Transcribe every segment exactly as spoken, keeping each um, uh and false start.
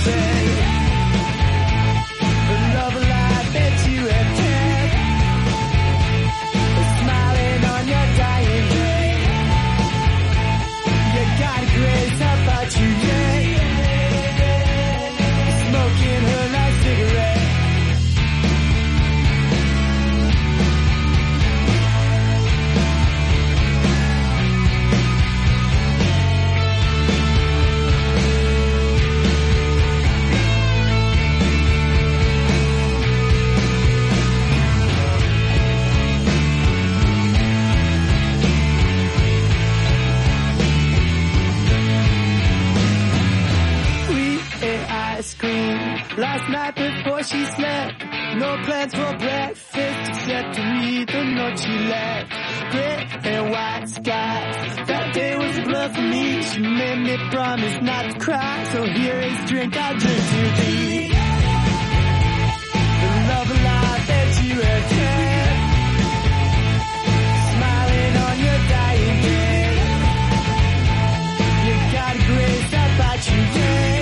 Last night before she slept, no plans for breakfast except to read the note she left. Gray and white skies, that day was a blur for me. She made me promise not to cry, so here is drink, I'll drink to thee. The love of life that you have had, smiling on your dying day. You got a grace about you, yeah.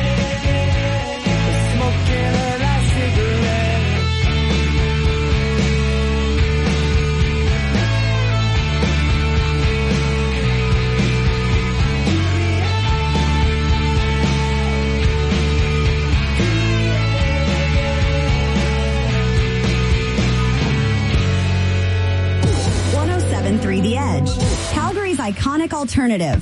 three The Edge, Calgary's iconic alternative.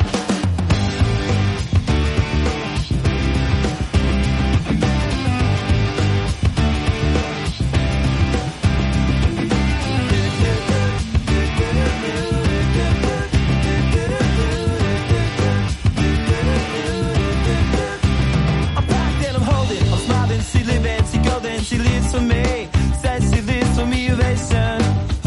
I'm packed and I'm holding, I'm smiling, she living, she golden, she lives for me, says she lives for me, ovation.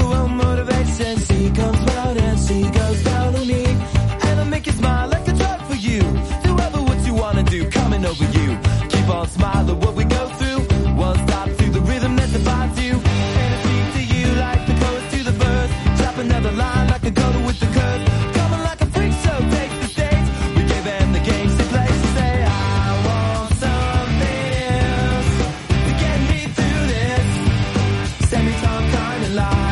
She comes round and she goes down on me, and I make you smile like a drug for you. Do ever what you wanna do, coming over you. Keep on smiling what we go through. One stop to the rhythm that defines you, and I speak to you like the chorus to the verse. Drop another line like a girl with the curse. Coming like a freak show takes the stage. We gave them the games to play. She say I want something else to get me through this semi-time kind of life.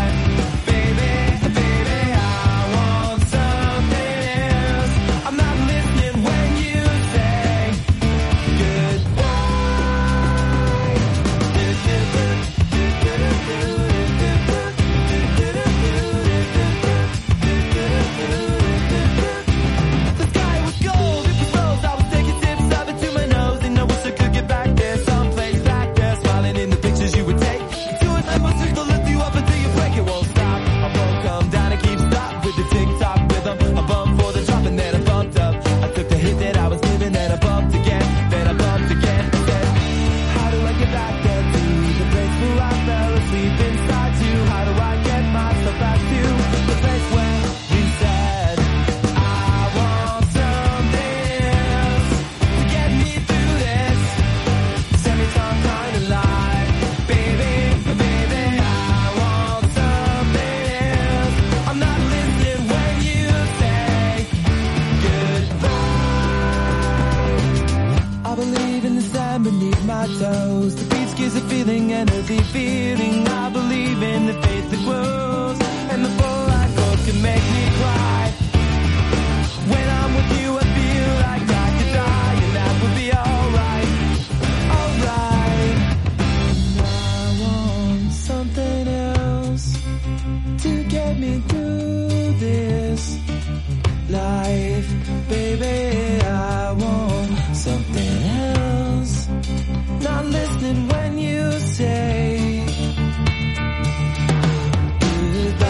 Goodbye.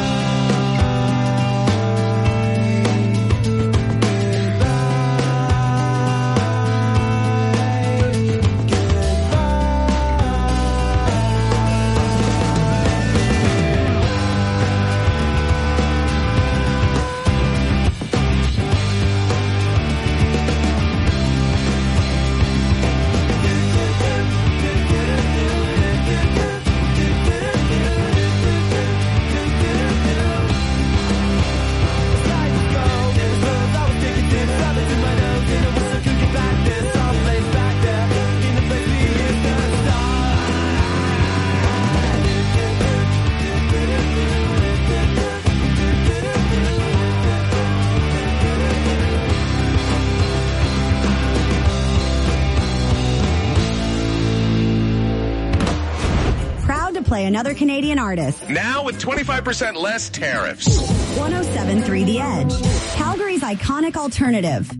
play another Canadian artist. Now with twenty-five percent less tariffs. one oh seven point three The Edge, Calgary's iconic alternative.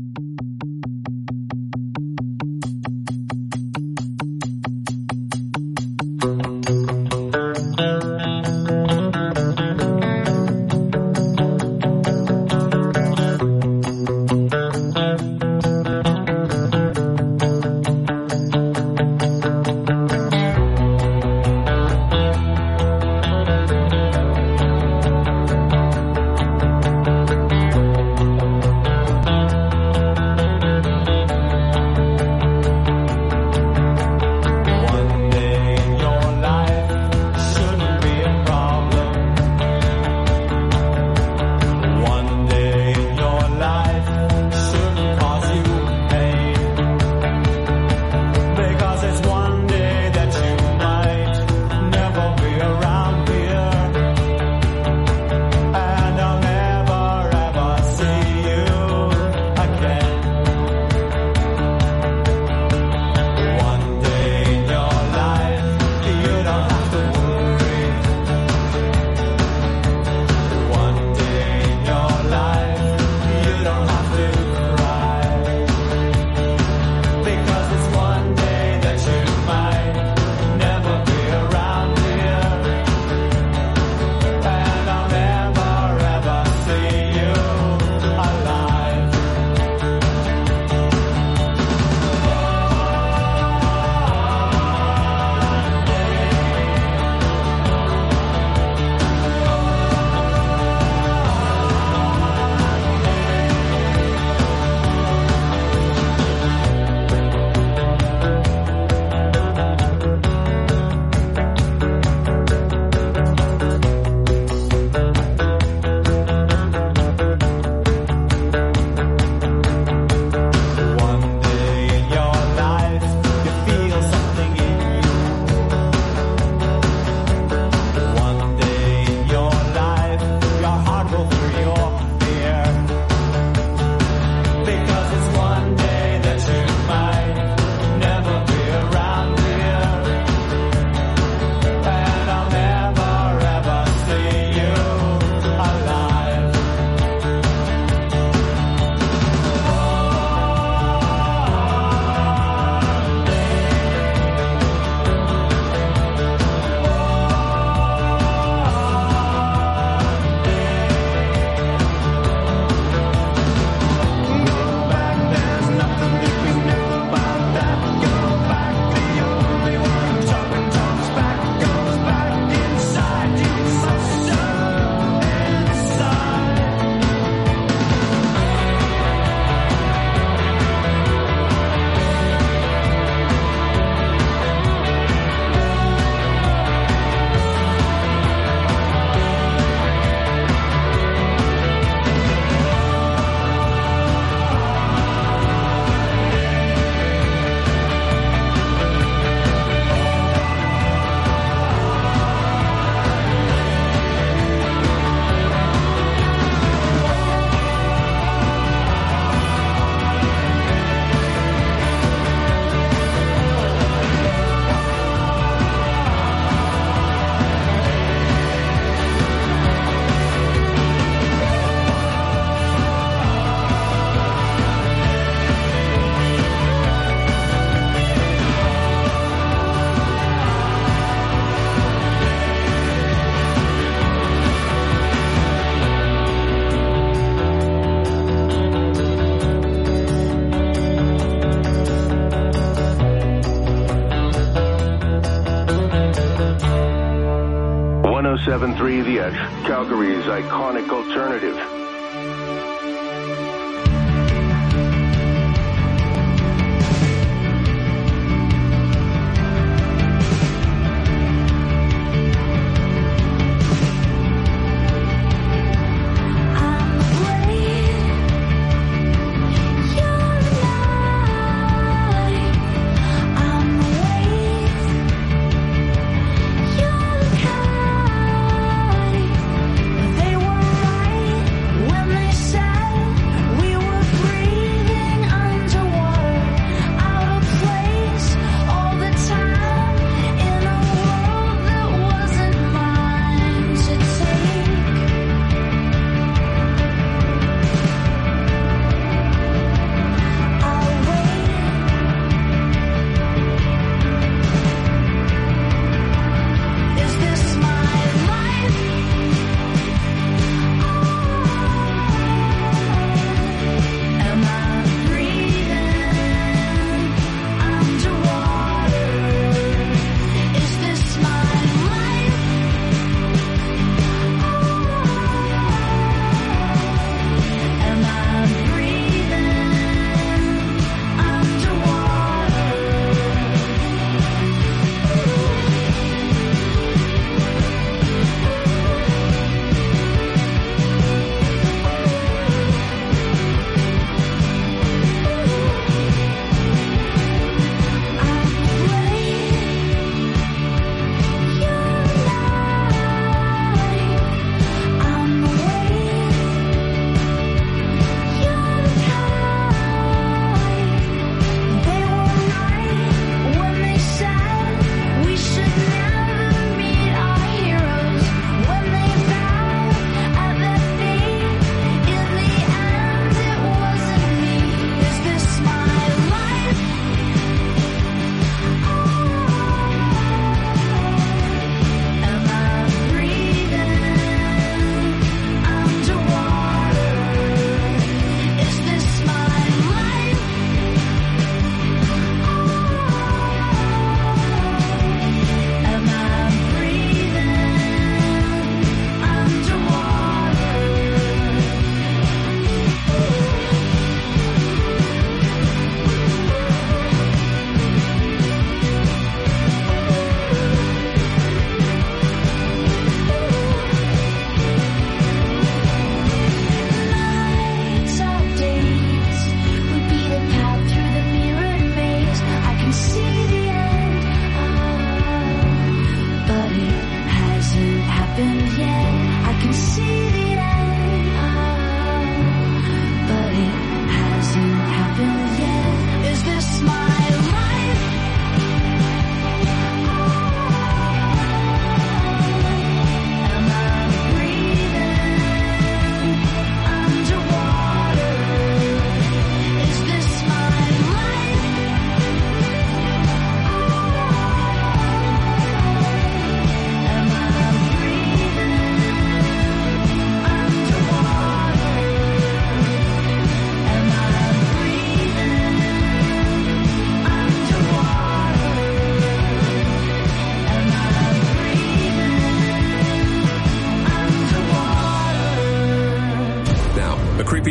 one oh seven point three The Edge, Calgary's iconic alternative.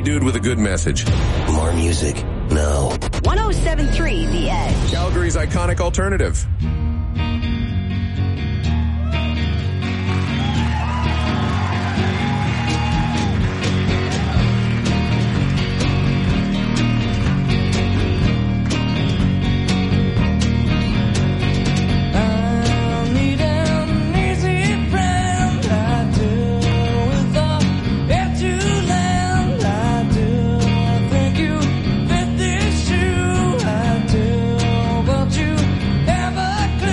dude with a good message. More music, now. one oh seven point three The Edge. Calgary's iconic alternative. But you never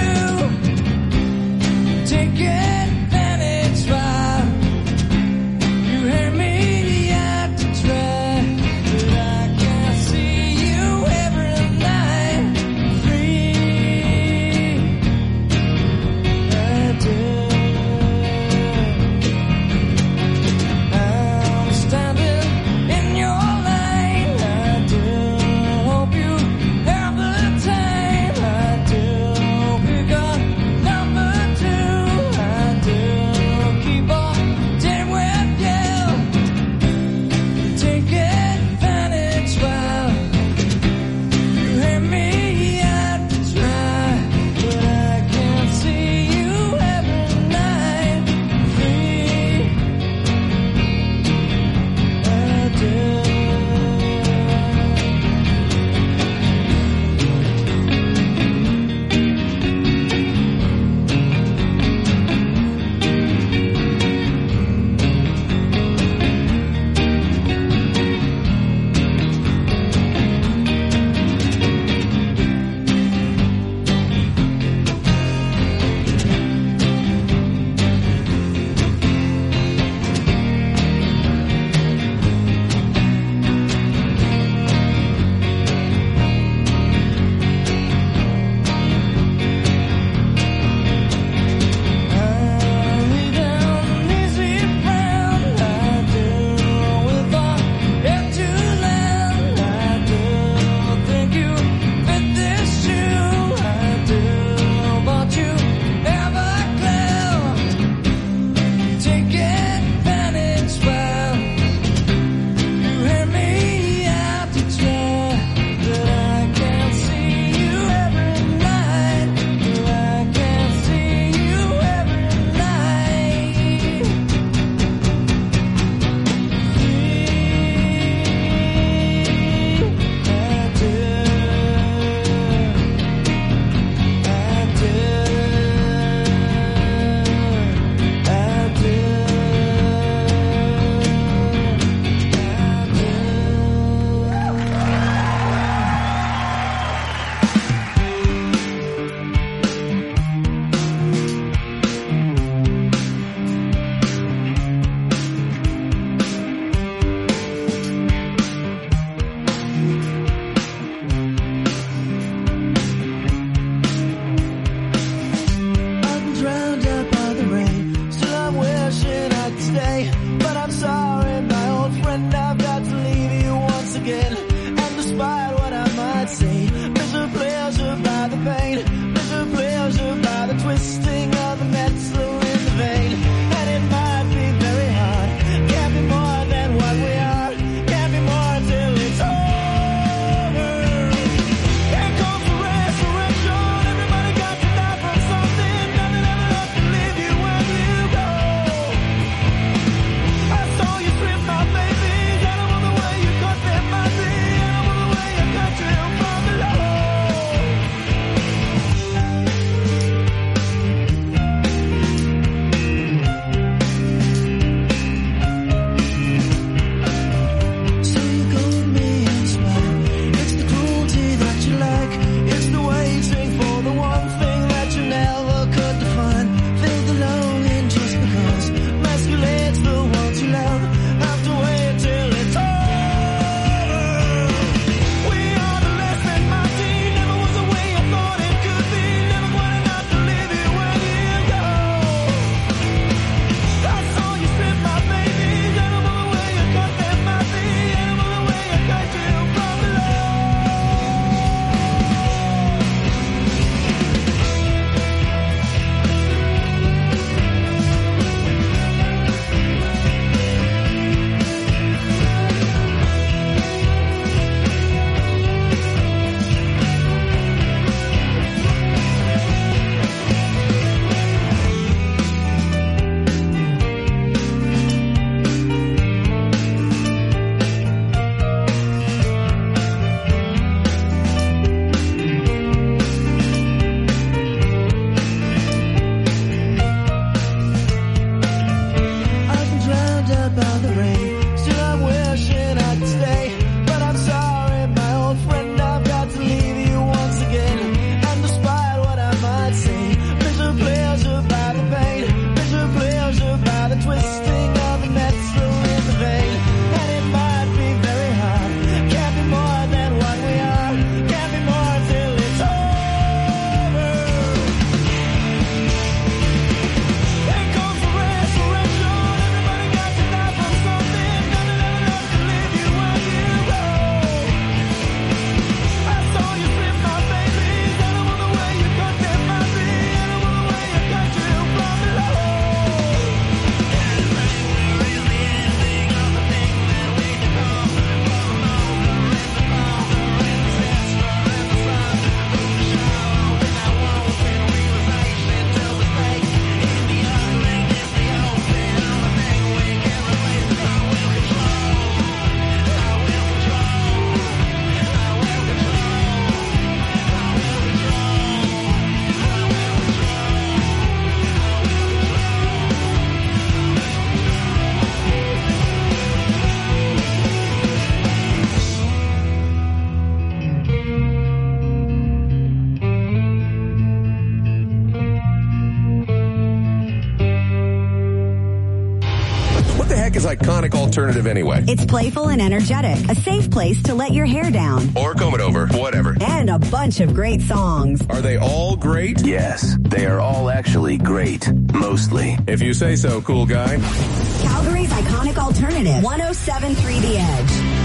music is iconic alternative anyway. It's playful and energetic, a safe place to let your hair down. Or comb it over, whatever. And a bunch of great songs. Are they all great? Yes, they are all actually great. Mostly. If you say so, cool guy. Calgary's iconic alternative, one oh seven point three The Edge.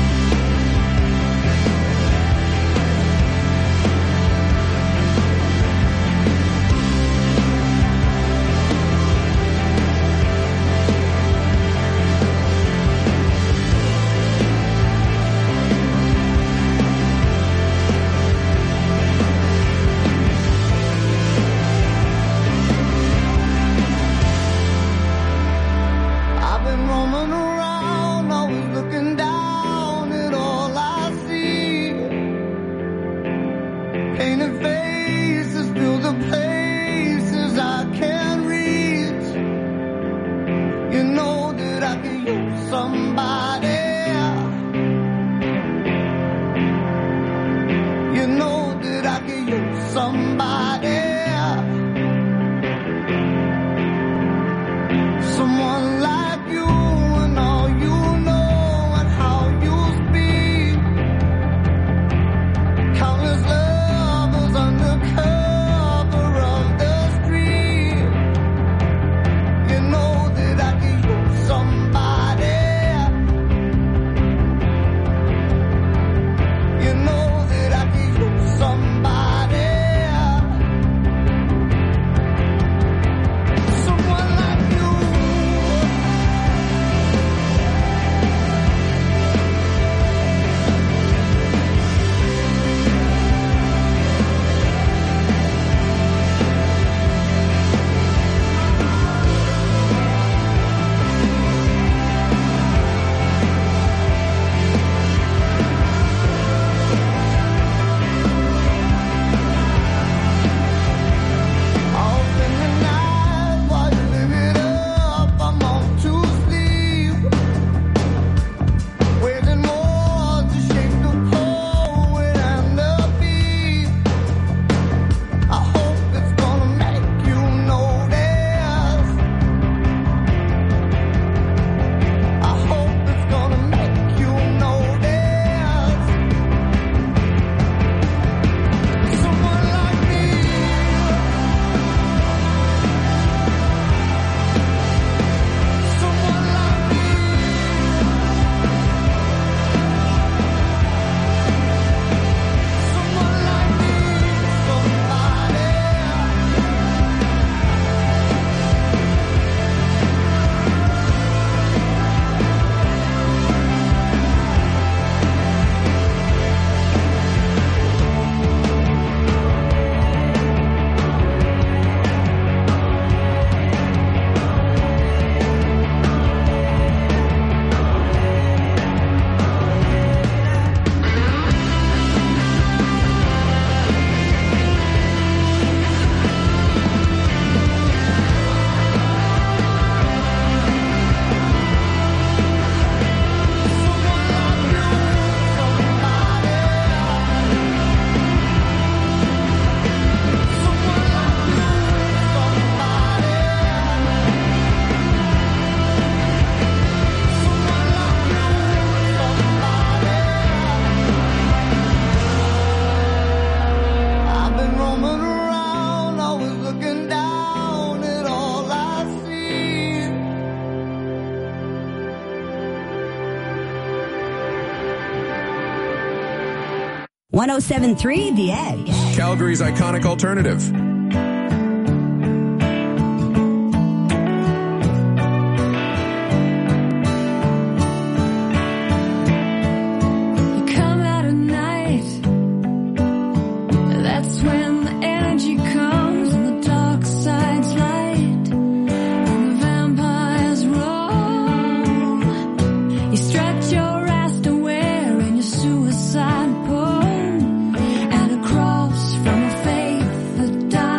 one oh seven point three The Edge. Calgary's iconic alternative. Suicide pole and across from a faith that died.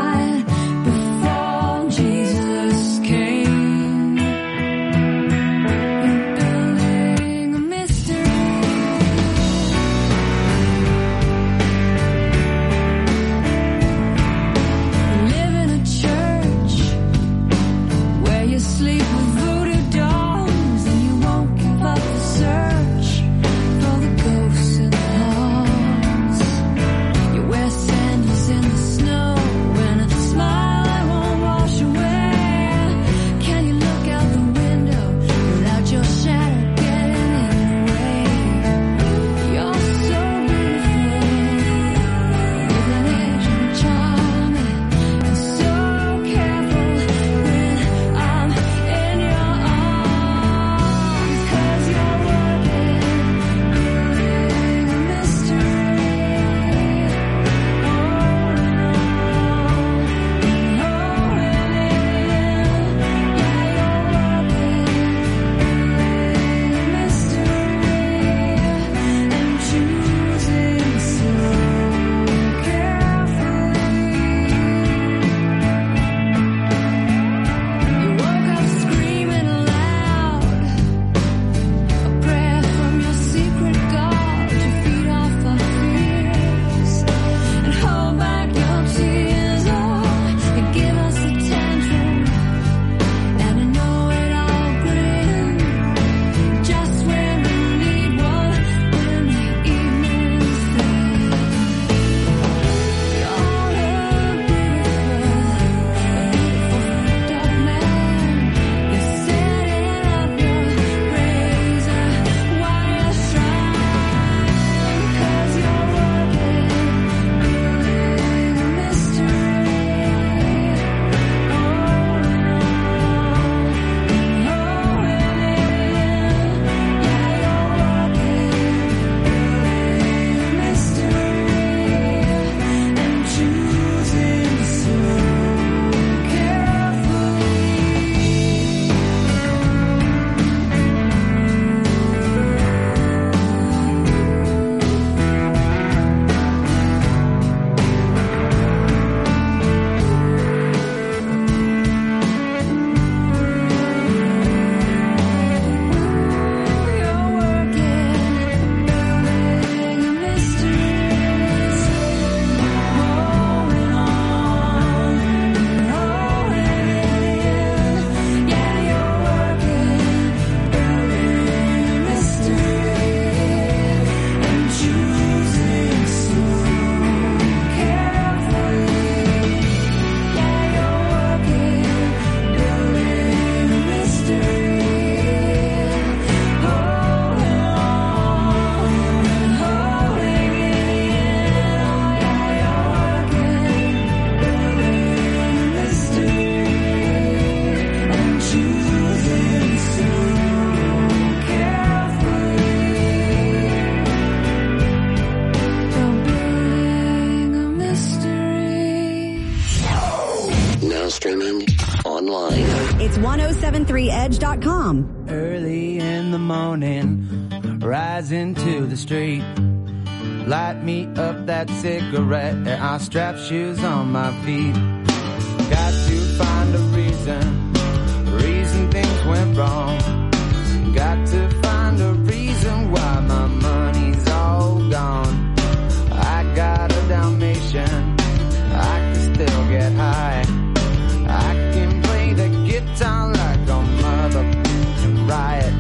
streaming online. It's ten seventy-three edge dot com. Early in the morning, rising to the street. Light me up that cigarette and I'll strap shoes on my feet. Got to find a reason, reason things went wrong. Got to find a reason why my money's all gone. I got a Dalmatian, I can still get high. I can play the guitar like a motherfucking riot.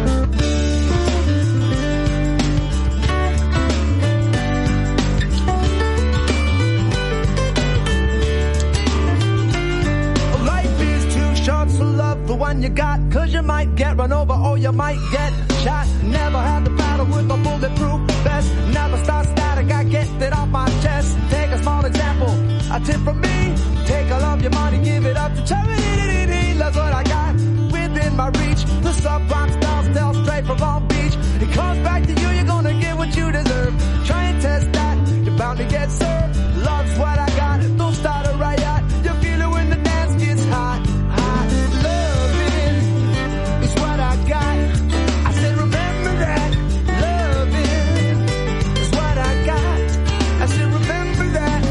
Life is too short, so love the one you got, cause you might get run over or you might get shot. Never had the battle with a bulletproof vest. Never start static, I get it off my chest. Take a small example, a tip from me. Take all of your money, give it up to charity. That's what I got within my reach. The subprime style still straight from Long Beach. It comes back to you, you're gonna get what you deserve. Try and test that, you're bound to get served. Love's what I got, don't start a riot. You feel it when the dance gets hot. Hot loving is what I got. I said remember that. Loving is what I got. I said remember that.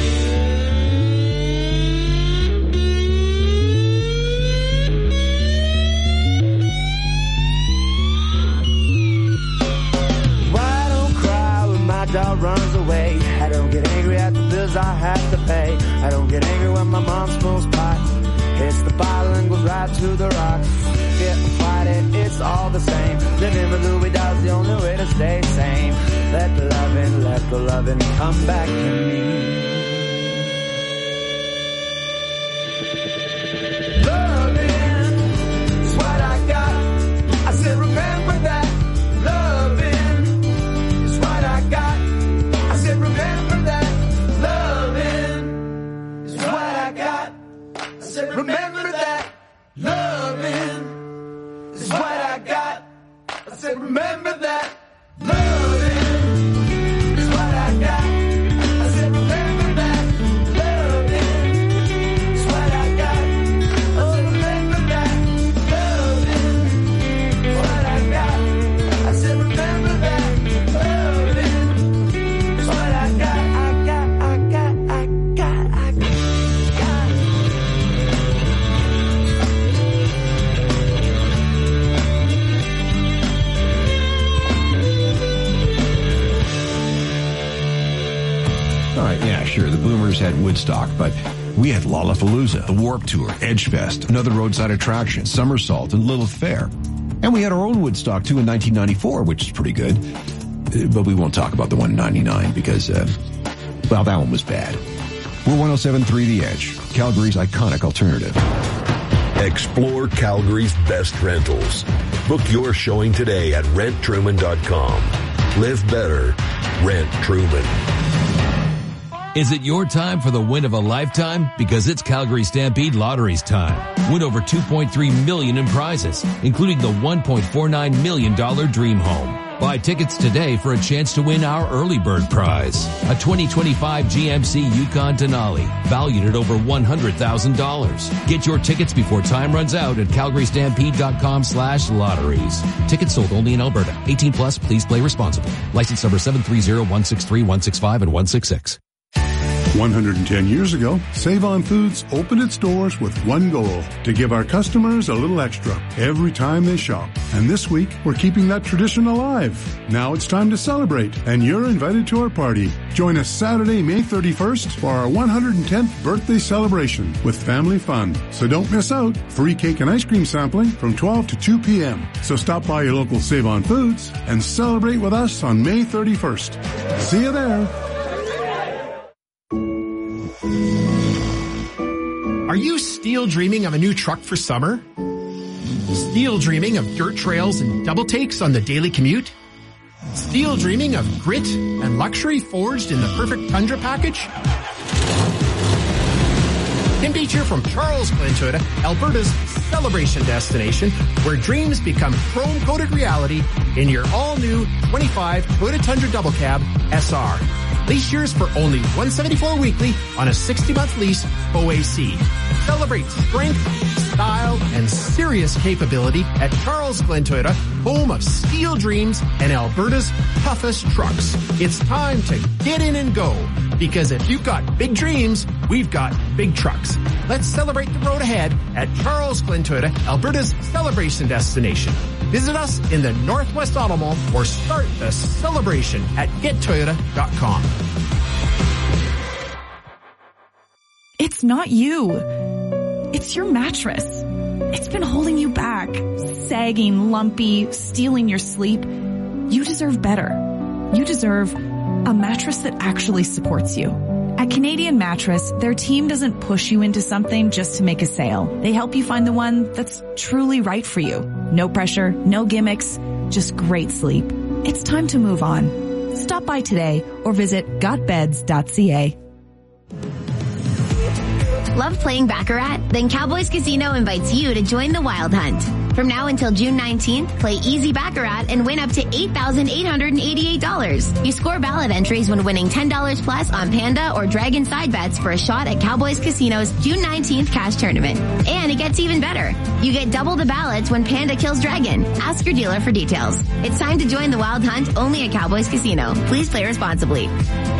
Why don't cry when my dog runs away? I don't get angry at the bills I have to pay. I don't get angry when my mom smokes pot. Hits the bottle and goes right to the rock. Get fight it, it's all the same. Living with Louis Dog's the only way to stay sane. Let the loving, let the loving come back to me. Loving is what I got. I said remember that. Loving is what I got. I said remember that. Loving is what I got. I said remember that. Loving is what I got. I said remember that. Loving is what I got. I said remember that. Loving is what I got. I said remember that. Loving is what I got. I said remember that. Loving is what I got. I got, I got, I got, I got. All right, yeah, sure. The Boomers had Woodstock, but we had Lollapalooza, the Warped Tour, Edgefest, another roadside attraction, Somersault, and Lilith Fair. And we had our own Woodstock, too, in nineteen ninety-four, which is pretty good. Uh, But we won't talk about the one in ninety-nine because, uh, well, that one was bad. We're ten seventy-three The Edge, Calgary's iconic alternative. Explore Calgary's best rentals. Book your showing today at rent truman dot com. Live better. Rent Truman. Is it your time for the win of a lifetime? Because it's Calgary Stampede Lottery's time. Win over two point three million dollars in prizes, including the one point four nine million dollars Dream Home. Buy tickets today for a chance to win our early bird prize, a twenty twenty-five G M C Yukon Denali, valued at over one hundred thousand dollars. Get your tickets before time runs out at calgary stampede dot com slash lotteries. Tickets sold only in Alberta. eighteen plus, please play responsibly. License number seven three zero one six three one six five and one six six. one hundred ten years ago, Save-On Foods opened its doors with one goal, to give our customers a little extra every time they shop. And this week, we're keeping that tradition alive. Now it's time to celebrate, and you're invited to our party. Join us Saturday, May thirty-first for our one hundred tenth birthday celebration with family fun. So don't miss out. Free cake and ice cream sampling from twelve to two p.m. So stop by your local Save-On Foods and celebrate with us on May thirty-first. See you there. Are you still dreaming of a new truck for summer? Still dreaming of dirt trails and double takes on the daily commute? Still dreaming of grit and luxury forged in the perfect Tundra package? Tim Beach here from Charles Glen Toyota, Alberta's celebration destination, where dreams become chrome-coated reality in your all-new twenty-five Toyota Tundra Double Cab S R. Lease yours for only one hundred seventy-four dollars weekly on a sixty-month lease O A C. Celebrate strength, style, and serious capability at Charles Glenn Toyota, home of steel dreams and Alberta's toughest trucks. It's time to get in and go, because if you've got big dreams, we've got big trucks. Let's celebrate the road ahead at Charles Glenn Toyota, Alberta's celebration destination. Visit us in the Northwest Auto Mall or start the celebration at get toyota dot com. It's not you. It's your mattress. It's been holding you back, sagging, lumpy, stealing your sleep. You deserve better. You deserve a mattress that actually supports you. At Canadian Mattress, their team doesn't push you into something just to make a sale. They help you find the one that's truly right for you. No pressure, no gimmicks, just great sleep. It's time to move on. Stop by today or visit got beds dot c a. Love playing Baccarat? Then Cowboys Casino invites you to join the Wild Hunt. From now until June nineteenth, play easy Baccarat and win up to eight thousand eight hundred eighty-eight dollars. You score ballot entries when winning ten dollars plus on Panda or Dragon side bets for a shot at Cowboys Casino's June nineteenth cash tournament. And it gets even better. You get double the ballots when Panda kills Dragon. Ask your dealer for details. It's time to join the Wild Hunt only at Cowboys Casino. Please play responsibly.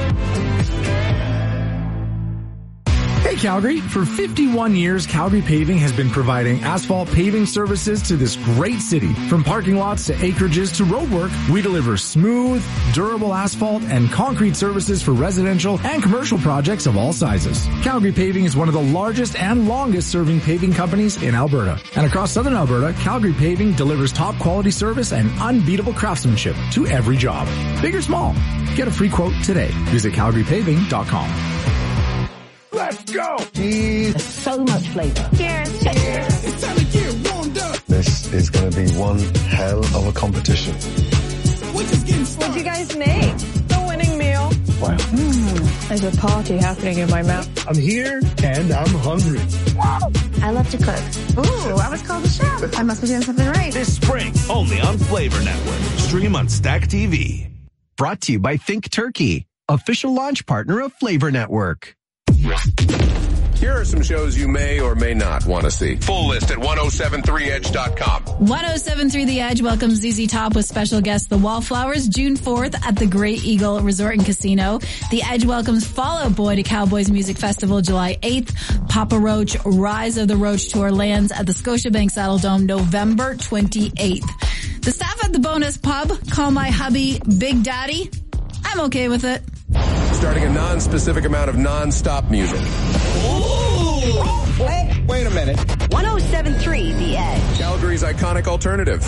Hey Calgary, for fifty-one years, Calgary Paving has been providing asphalt paving services to this great city. From parking lots to acreages to roadwork, we deliver smooth, durable asphalt and concrete services for residential and commercial projects of all sizes. Calgary Paving is one of the largest and longest serving paving companies in Alberta. And across southern Alberta, Calgary Paving delivers top quality service and unbeatable craftsmanship to every job. Big or small, get a free quote today. Visit calgary paving dot com. Let's go! Cheese. So much flavor. Cheers. Cheers. It's time to get warmed up. This is going to be one hell of a competition. What did you guys make? The winning meal. Wow. Mm, there's a party happening in my mouth. I'm here and I'm hungry. Wow. I love to cook. Ooh, I was called a chef. I must be doing something right. This spring, only on Flavor Network. Stream on Stack T V. Brought to you by Think Turkey, official launch partner of Flavor Network. Here are some shows you may or may not want to see. Full list at ten seventy-three edge dot com. ten seventy-three The Edge welcomes Z Z Top with special guest The Wallflowers June fourth at the Great Eagle Resort and Casino. The Edge welcomes Fall Out Boy to Cowboys Music Festival July eighth. Papa Roach Rise of the Roach Tour lands at the Scotiabank Saddle Dome November twenty-eighth. The staff at the Bonus Pub call my hubby Big Daddy. I'm okay with it. Starting a non-specific amount of non-stop music. Ooh. Wait, wait a minute. ten seventy-three The Edge. Calgary's iconic alternative.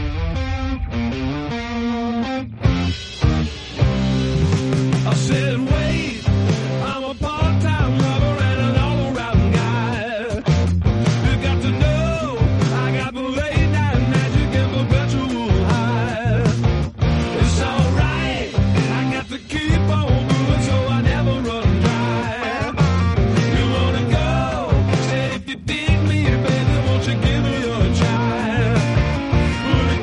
I said, wait, I'm a part-time lover and an all-around guy. You got to know, I got the late-night magic and perpetual high. It's alright, I got to keep on. Give me your child.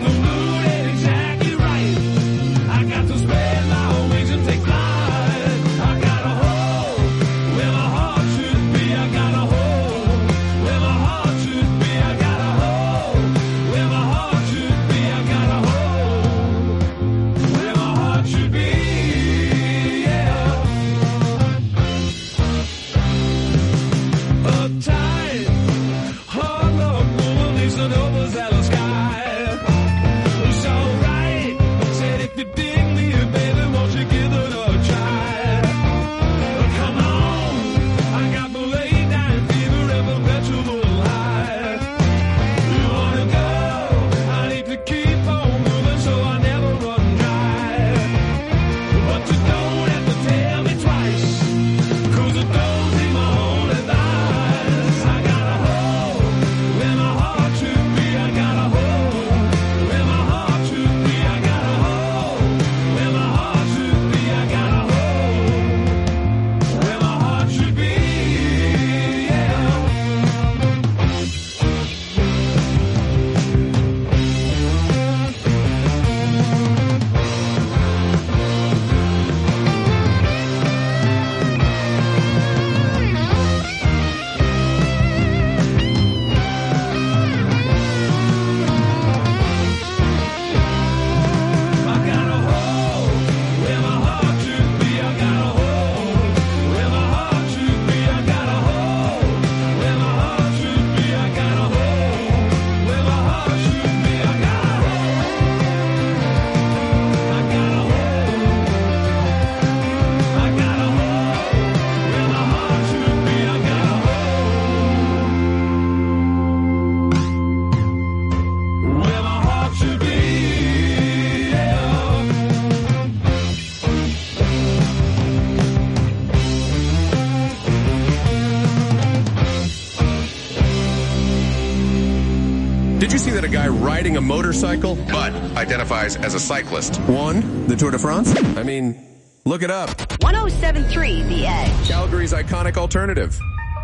Did you see that a guy riding a motorcycle but identifies as a cyclist won the Tour de France? I mean, look it up. one oh seven point three The Edge. Calgary's iconic alternative.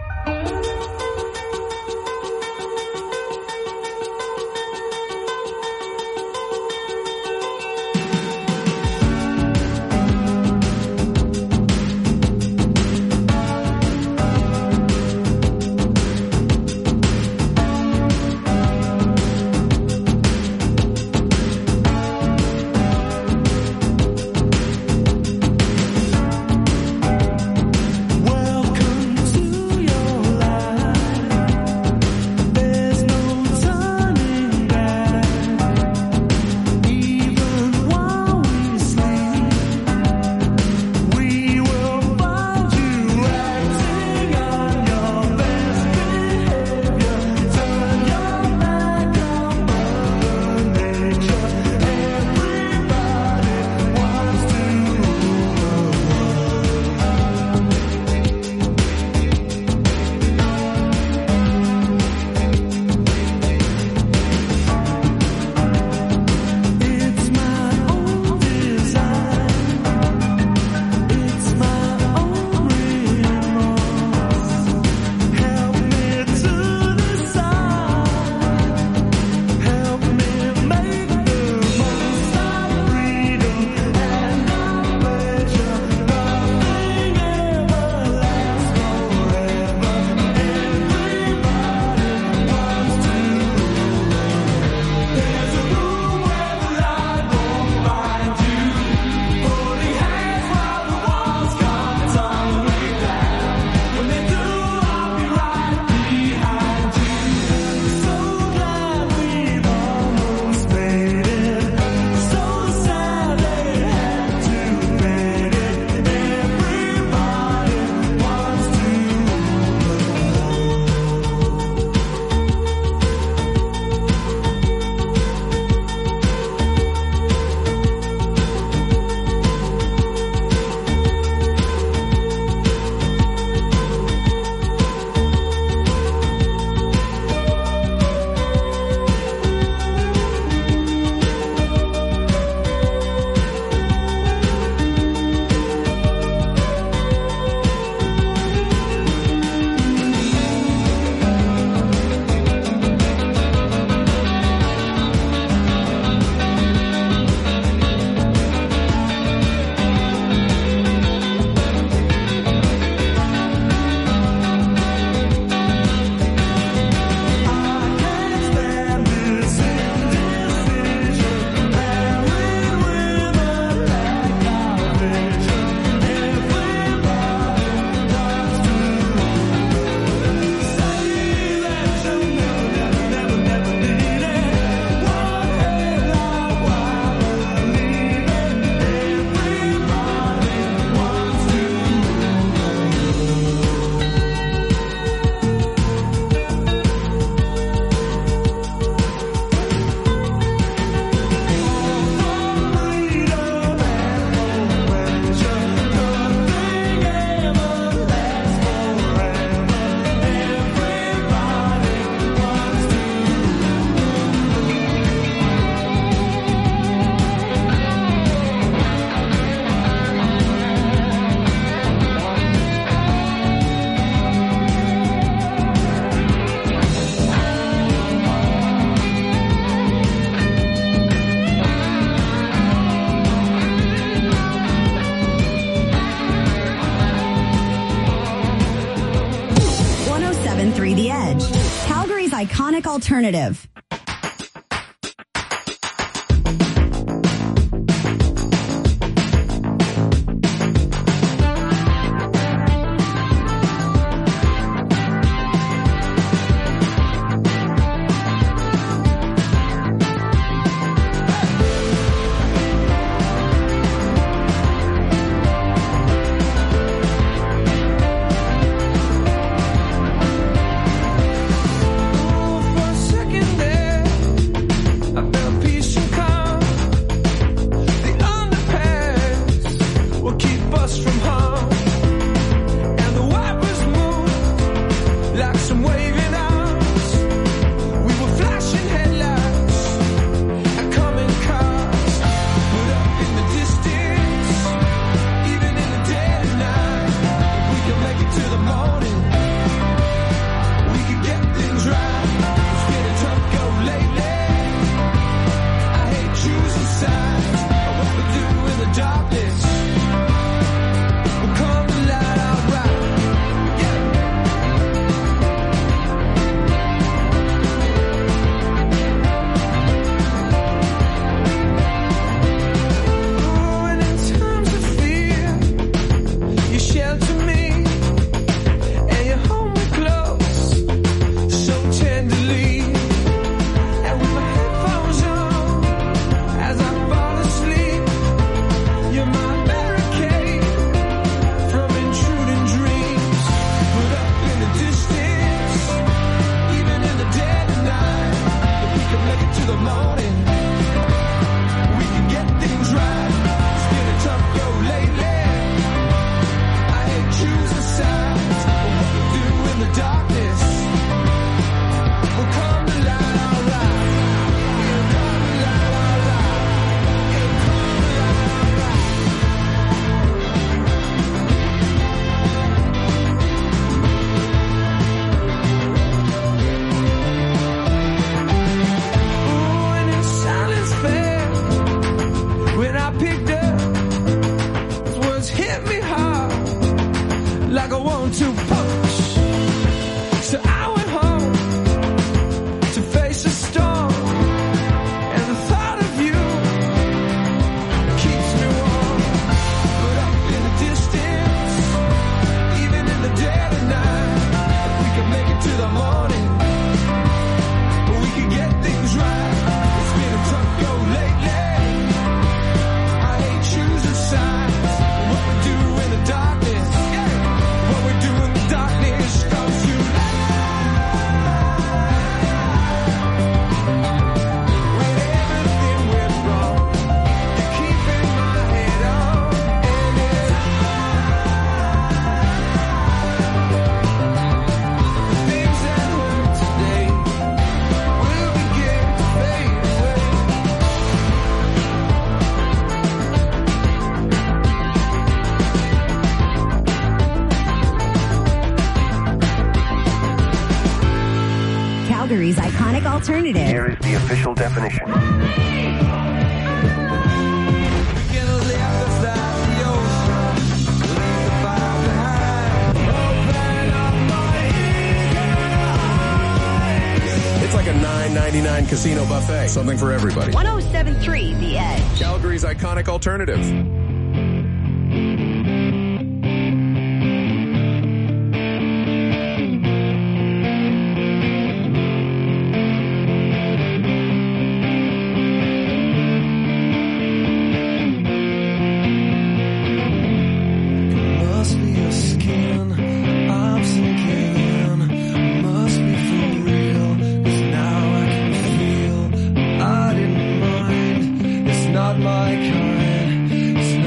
iconic alternative. Second night. We could make it to the morning. We could get things right. It's been a tough go lately. I hate choosing sides. What we do in the darkness, yeah. What we do in the darkness comes to light. When everything went wrong, you're keeping my head on. And it's things that hurt today will begin to fade away. Calgary's iconic alternative. Here is the official definition. It's like a nine ninety-nine casino buffet. Something for everybody. one oh seven point three The Edge. Calgary's iconic alternative. Must be your skin, I'm sinking. Must be for real, 'cause now I can feel. I didn't mind, it's not my kind. It's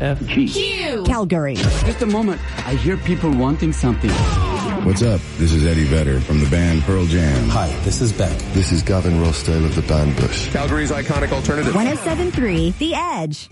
F G. Q. Calgary. Just a moment. I hear people wanting something. What's up? This is Eddie Vedder from the band Pearl Jam. Hi, this is Beck. This is Gavin Rossdale of the band Bush. Calgary's iconic alternative. one oh seven point three The Edge.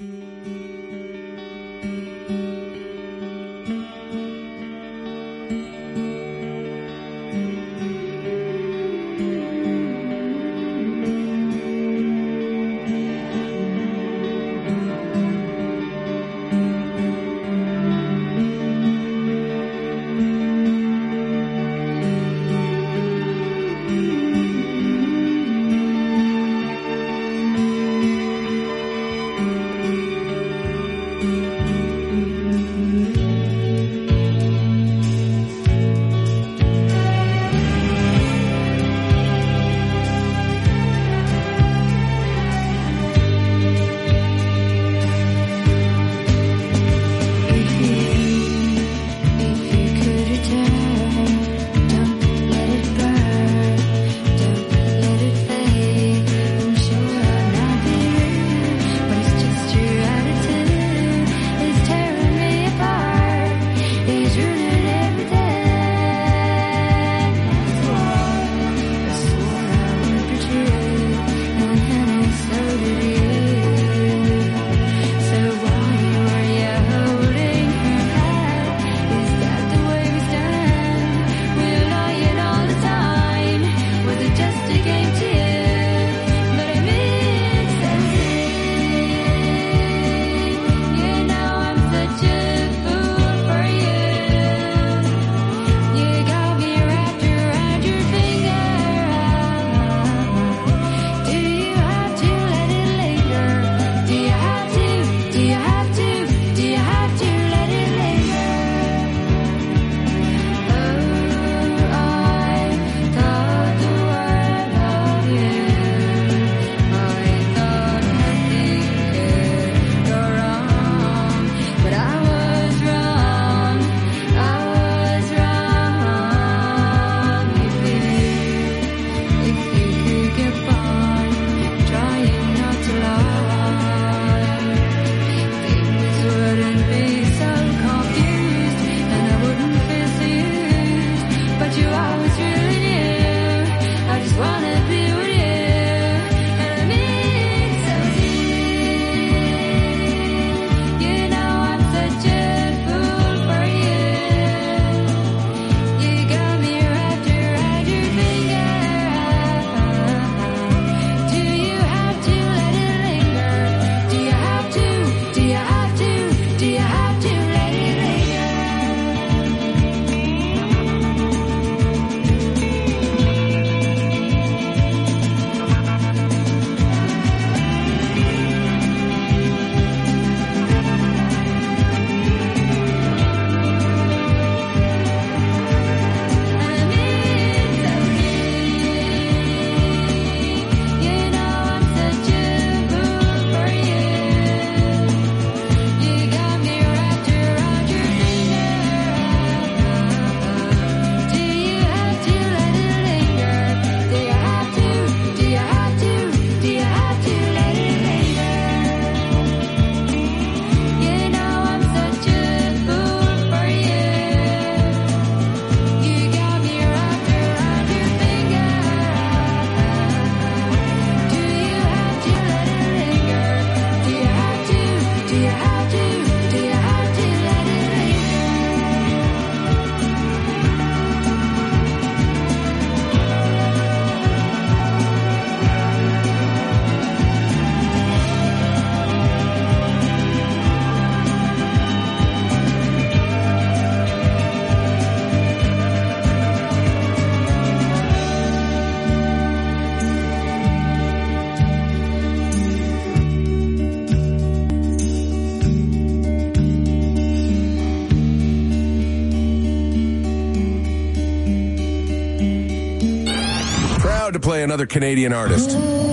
To play another Canadian artist.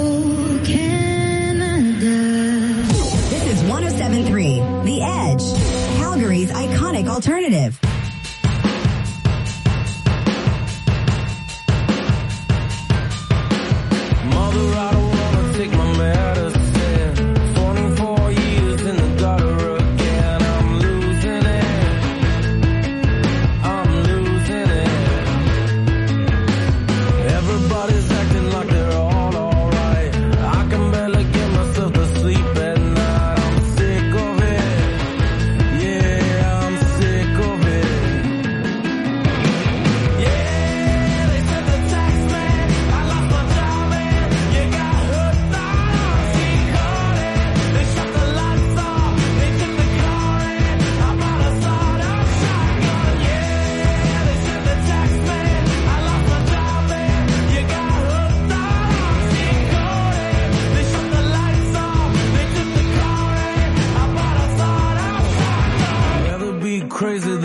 Oh, Canada. This is one oh seven point three The Edge, Calgary's iconic alternative. Mother, I don't wanna take my medicine. twenty-four years in the gutter again.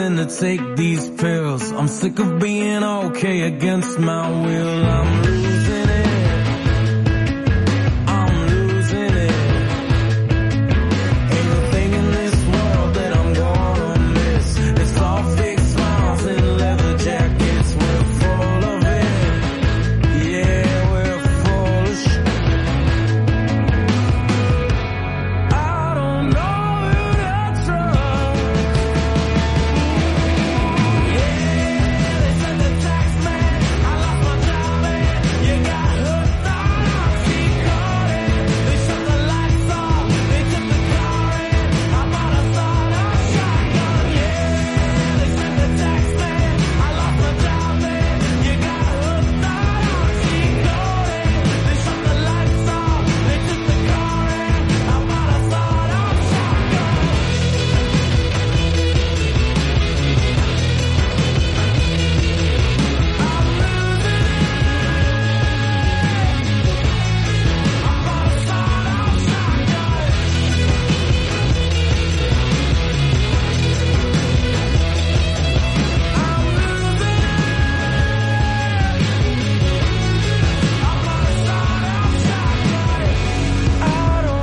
than to take these pills. I'm sick of being okay against my will. I'm losing